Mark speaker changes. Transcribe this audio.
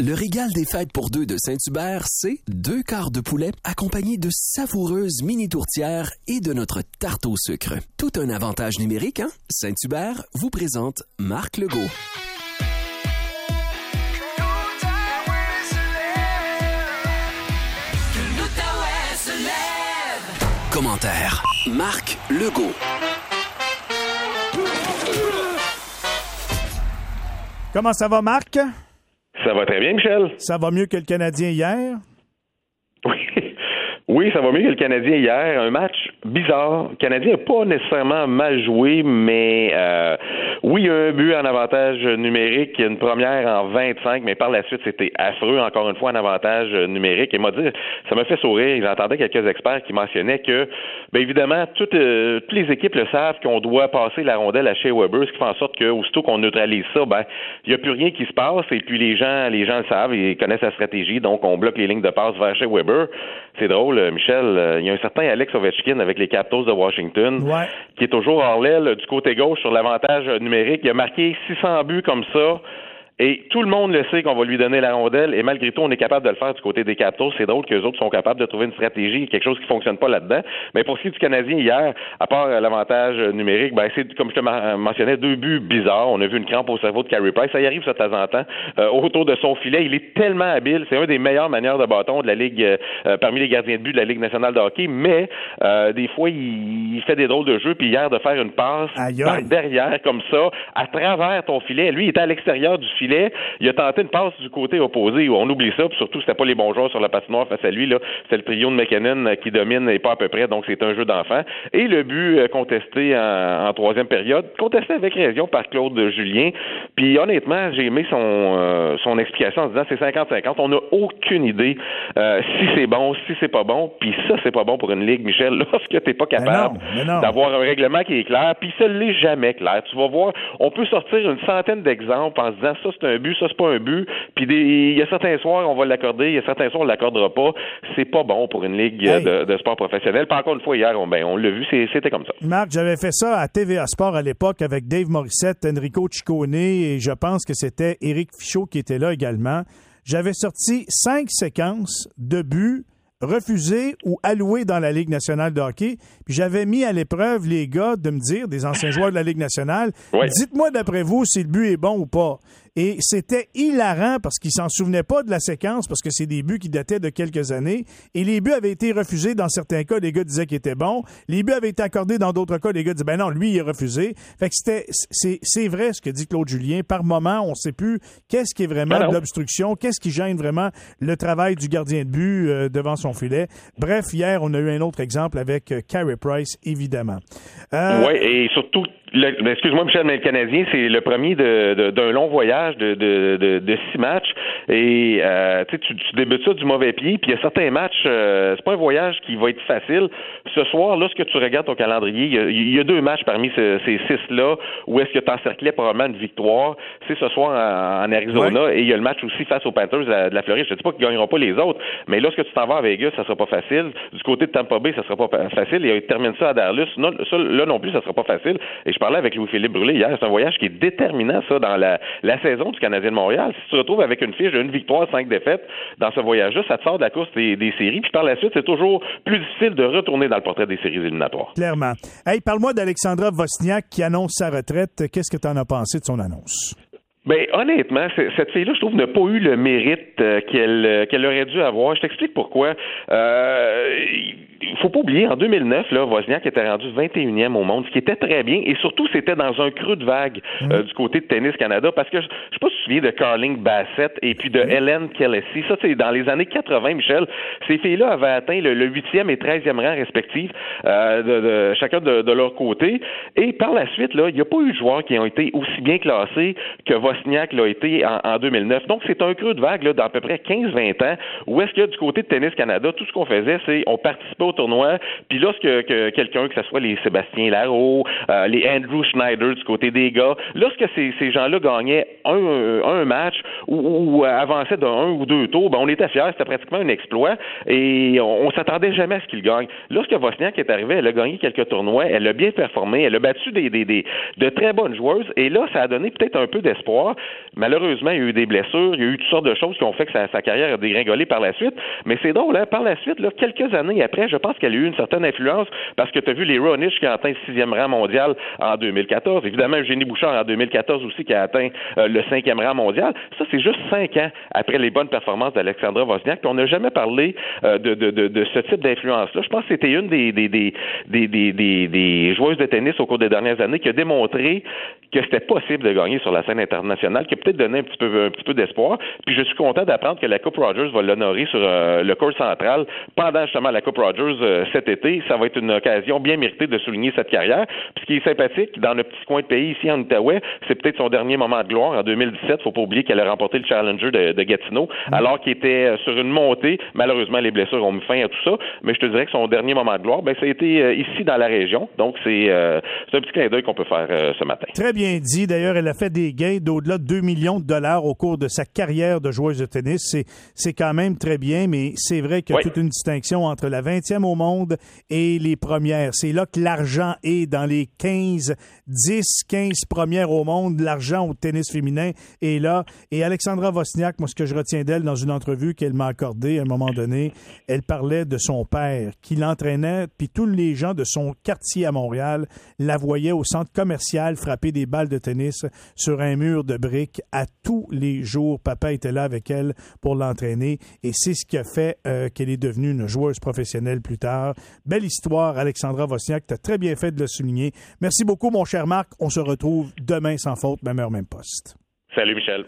Speaker 1: Le régal des fêtes pour deux de Saint-Hubert, c'est 2 quarts de poulet accompagnés de savoureuses mini tourtières et de notre tarte au sucre. Tout un avantage numérique, hein? Saint-Hubert vous présente Marc Legault. Commentaire Marc Legault.
Speaker 2: Comment ça va, Marc?
Speaker 3: Ça va très bien, Michel.
Speaker 2: Ça va mieux que le Canadien hier?
Speaker 3: Oui, ça va mieux que le Canadien hier. Un match bizarre. Le Canadien n'a pas nécessairement mal joué, mais oui, il y a un but en avantage numérique, une première en 25, mais par la suite, c'était affreux, encore une fois, en avantage numérique. Et ça m'a fait sourire. J'entendais quelques experts qui mentionnaient que, bien évidemment, toutes les équipes le savent qu'on doit passer la rondelle à Shea Weber, ce qui fait en sorte qu'aussitôt qu'on neutralise ça, ben il n'y a plus rien qui se passe, et puis les gens le savent, ils connaissent la stratégie, donc on bloque les lignes de passe vers Shea Weber. C'est drôle, Michel, il y a un certain Alex Ovechkin avec les Capitals de Washington, qui est toujours hors l'aile du côté gauche sur l'avantage numérique. Il a marqué 600 buts comme ça. Et tout le monde le sait qu'on va lui donner la rondelle, et malgré tout, on est capable de le faire du côté des Capitals. C'est drôle qu'eux autres sont capables de trouver une stratégie, quelque chose qui fonctionne pas là-dedans. Mais pour ce qui est du Canadien hier, à part l'avantage numérique, ben c'est, comme je te mentionnais, 2 buts bizarres. On a vu une crampe au cerveau de Carey Price. Ça y arrive ça de temps en temps. Autour de son filet, il est tellement habile. C'est un des meilleurs manières de bâton de la Ligue, parmi les gardiens de but de la Ligue nationale de hockey. Mais des fois, il fait des drôles de jeu. Puis hier, de faire une passe par derrière comme ça, à travers ton filet. Lui, il était à l'extérieur du filet. Il a tenté une passe du côté opposé. On oublie ça, puis surtout, c'était pas les bons joueurs sur la patinoire face à lui. Là. C'était le trio de McKinnon qui domine et pas à peu près, donc c'est un jeu d'enfant. Et le but contesté en troisième période, contesté avec raison par Claude Julien. Puis honnêtement, j'ai aimé son explication en disant c'est 50-50. On n'a aucune idée si c'est bon, si c'est pas bon. Puis ça, c'est pas bon pour une ligue, Michel, lorsque t'es pas capable d'avoir un règlement qui est clair. Puis ça l'est jamais clair. Tu vas voir, on peut sortir une centaine d'exemples en se disant ça c'est un but, ça c'est pas un but, puis il y a certains soirs on va l'accorder, il y a certains soirs on l'accordera pas. C'est pas bon pour une ligue de sport professionnel. Puis encore une fois hier, on l'a vu, c'était comme ça.
Speaker 2: Marc, j'avais fait ça à TVA Sport à l'époque avec Dave Morissette, Enrico Ciccone et je pense que c'était Éric Fichaud qui était là également. J'avais sorti 5 séquences de buts refusés ou alloués dans la Ligue nationale de hockey. Puis j'avais mis à l'épreuve les gars de me dire, des anciens joueurs de la Ligue nationale, dites-moi d'après vous si le but est bon ou pas. Et c'était hilarant parce qu'ils s'en souvenaient pas de la séquence parce que c'est des buts qui dataient de quelques années. Et les buts avaient été refusés dans certains cas, les gars disaient qu'ils étaient bons. Les buts avaient été accordés dans d'autres cas, les gars disaient ben non, lui il est refusé. Fait que c'est vrai ce que dit Claude Julien. Par moment, on sait plus qu'est-ce qui est vraiment de l'obstruction, qu'est-ce qui gêne vraiment le travail du gardien de but devant son filet. Bref, hier, on a eu un autre exemple avec Carey Price, évidemment.
Speaker 3: Oui, et surtout, excuse-moi Michel, mais le Canadien, c'est le premier d'un long voyage de 6 matchs. Et tu débutes ça du mauvais pied, puis il y a certains matchs, c'est pas un voyage qui va être facile. Ce soir, lorsque tu regardes ton calendrier, il y a 2 matchs parmi ces 6-là où est-ce que tu encerclais probablement une victoire. C'est ce soir en Arizona, et il y a le match aussi face aux Panthers de la Floride. Je ne dis pas qu'ils ne gagneront pas les autres, mais lorsque tu t'en vas à Vegas, ça sera pas facile. Du côté de Tampa Bay, ça sera pas facile. Et il termine ça à Dallas. Là non plus, ça sera pas facile. Et je parlais avec Louis-Philippe Brûlé hier. C'est un voyage qui est déterminant, ça, dans la saison du Canadien de Montréal. Si tu te retrouves avec une fiche de 1 victoire, 5 défaites dans ce voyage-là, ça te sort de la course des séries. Puis par la suite, c'est toujours plus difficile de retourner dans le portrait des séries éliminatoires.
Speaker 2: Clairement. Hey, parle-moi d'Alexandra Wozniak qui annonce sa retraite. Qu'est-ce que tu en as pensé de son annonce?
Speaker 3: Ben honnêtement, cette fille-là, je trouve, n'a pas eu le mérite qu'elle aurait dû avoir. Je t'explique pourquoi. Il faut pas oublier, en 2009, là, Wozniak était rendu 21e au monde, ce qui était très bien, et surtout, c'était dans un creux de vague du côté de Tennis Canada, parce que je sais pas si tu te souviens de Carling Bassett et puis de Helen Kelesi. Ça, c'est dans les années 80, Michel. Ces filles-là avaient atteint le 8e et 13e rang respectifs, chacun de leur côté. Et par la suite, là, il n'y a pas eu de joueurs qui ont été aussi bien classés que Wozniak l'a été en 2009. Donc, c'est un creux de vague là, d'à peu près 15-20 ans, où est-ce que du côté de Tennis Canada, tout ce qu'on faisait, c'est on participait au tournoi, puis lorsque quelqu'un, que ce soit les Sébastien Larreau, les Andrew Schneider du côté des gars, lorsque ces gens-là gagnaient un match ou avançaient de 1 ou 2 tours, ben on était fiers, c'était pratiquement un exploit, et on s'attendait jamais à ce qu'il gagne. Lorsque Wozniak est arrivé, elle a gagné quelques tournois, elle a bien performé, elle a battu de très bonnes joueuses, et là, ça a donné peut-être un peu d'espoir d'espoir. Malheureusement, il y a eu des blessures, il y a eu toutes sortes de choses qui ont fait que sa carrière a dégringolé par la suite. Mais c'est drôle, hein? Par la suite, là, quelques années après, je pense qu'elle a eu une certaine influence parce que tu as vu les Raonic qui a atteint le 6e rang mondial en 2014. Évidemment, Eugénie Bouchard en 2014 aussi qui a atteint le 5e rang mondial. Ça, c'est juste 5 ans après les bonnes performances d'Alexandra Wozniak. Puis on n'a jamais parlé de ce type d'influence-là. Je pense que c'était une des joueuses de tennis au cours des dernières années qui a démontré que c'était possible de gagner sur la scène internationale, qui a peut-être donné un petit peu d'espoir. Puis je suis content d'apprendre que la Coupe Rogers va l'honorer sur le court central pendant justement la Coupe Rogers cet été. Ça va être une occasion bien méritée de souligner cette carrière. Puis ce qui est sympathique, dans le petit coin de pays ici en Outaouais, c'est peut-être son dernier moment de gloire. En 2017, faut pas oublier qu'elle a remporté le Challenger de Gatineau, alors qu'il était sur une montée. Malheureusement, les blessures ont mis fin à tout ça. Mais je te dirais que son dernier moment de gloire, ça a été ici dans la région. Donc c'est un petit clin d'œil qu'on peut faire ce matin.
Speaker 2: Très bien dit. D'ailleurs, elle a fait des gains d'au-delà de 2 millions de dollars au cours de sa carrière de joueuse de tennis. C'est quand même très bien, mais c'est vrai qu'il y a toute une distinction entre la 20e au monde et les premières. C'est là que l'argent est dans les 15 premières au monde. L'argent au tennis féminin est là. Et Alexandra Wozniak, moi, ce que je retiens d'elle dans une entrevue qu'elle m'a accordée à un moment donné, elle parlait de son père qui l'entraînait, puis tous les gens de son quartier à Montréal la voyaient au centre commercial frapper des balles de tennis sur un mur de briques à tous les jours. Papa était là avec elle pour l'entraîner et c'est ce qui a fait qu'elle est devenue une joueuse professionnelle plus tard. Belle histoire, Alexandra Wozniak. Tu as très bien fait de le souligner. Merci beaucoup, mon cher Marc. On se retrouve demain sans faute, même heure, même poste.
Speaker 3: Salut, Michel.